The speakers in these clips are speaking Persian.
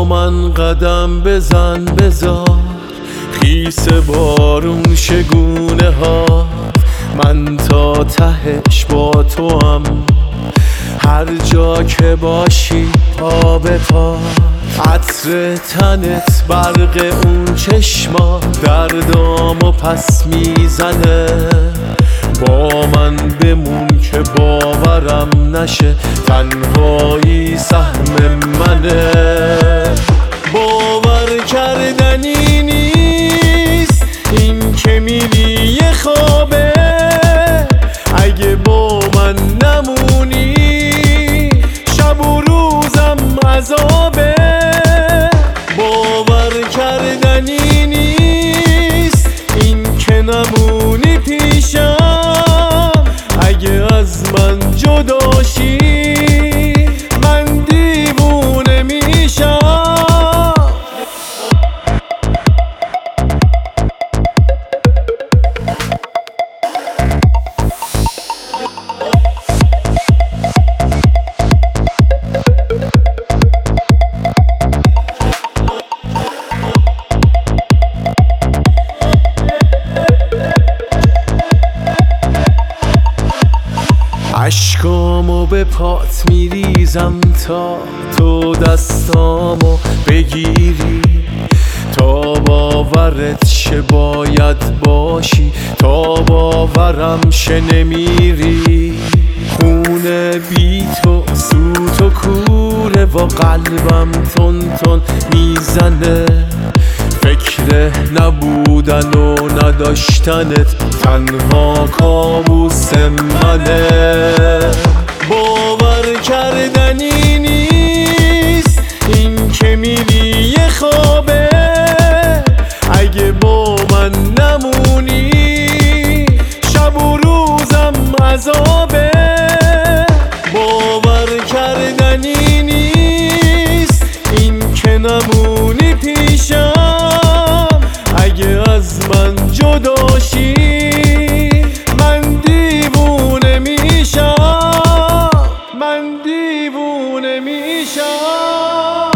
من قدم بزن بذار خیس بارون شگونه ها، من تا تهش با تو هم، هر جا که باشی پا به پا. عطر تنت برق اون چشما دردامو پس میزنه، با من بمون که باورم نشه تنهایی سهم منه. باور کردنی نیست این که میری یه خوابه، اگه با من نمونی شب و روزم عذابه. باور کردنی نیست این که نمونی پیشم، اگه از من جداشی من دیوونه میشم. اشکامو به پات میریزم تا تو دستامو بگیری، تا باورت شه باید باشی، تا باورم شه نمیری. خونه بی تو سوت و کوره و قلبم تون تون میزنه، فکر نبودن و نداشتنت تنها کابوس منه. باور کردنی نیست این که میری یه خوابه، اگه با من نمونی شب و روزم عذابه. باور کردنی نیست این که نمونی پیشم، اگه از من جداشی من دیوونه میشم، من دیوونه میشم.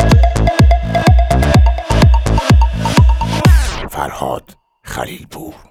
فرهاد خلیلپور.